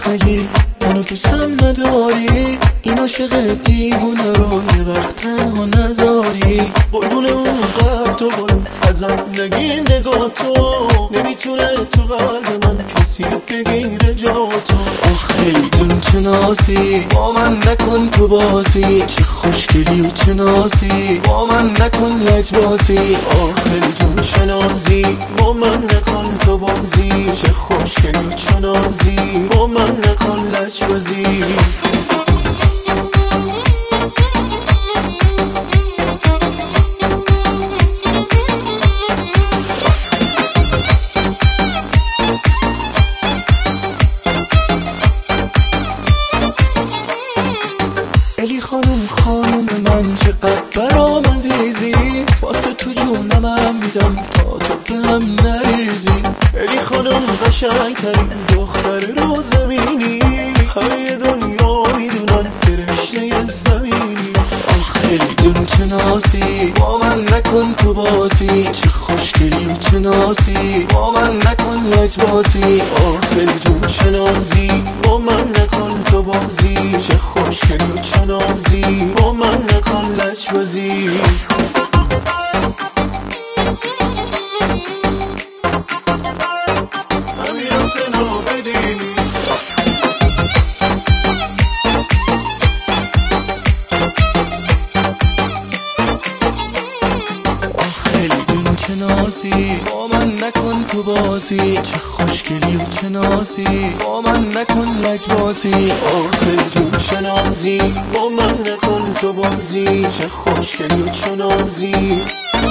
نگی، منو دوستم نداری، این عاشق دیوونه رو یه وقت تنها نذاری. قربون اون قلب تو برو ازم نگیر، نگاه تو نمیتونه تو قلب من کسی بگیره جا تو. خیلی جون شناسی با من نکن تو بازی، چه خوشگلی و چه نازی با من نکن لجبازی. خیلی جون شناسی با من نکن تو بازی، چه خوشگلی و چه نازی با من نکن لجبازی. الی خانم من چقدر برام عزیزی، واسه تو جونم میدم تا تو به هم نریزی. الی خانم قشنگترین دختر رو زمینی، همه دنیا میدونن فرشته زمینی. خیلی جون شناسی با من نکن تو بازی، چه خوشگلی و چه نازی با من نکن لجبازی. خیلی جون شناسی با من نکن تو بازی، چه خوشگلی و چه نازی با من نکن لجبازی. امیر حسین عابدی شناسی با من نکن تو بازی، چه خوشگلی و چه نازی با من نکن لجبازی. خیلی جون شناسی با من نکن تو بازی، چه خوشگلی و چه نازی.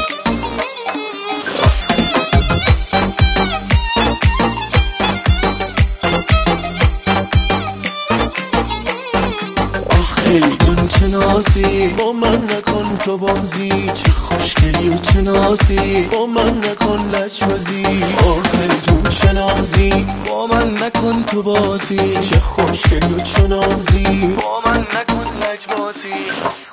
خیلی جون شناسی با من نکن تو بازی، چه خوشگلی و چه نازی با من نکن لجبازی. خیلی جون شناسی با من نکن تو بازی، چه خوشگلی و چه نازی با من نکن لجبازی.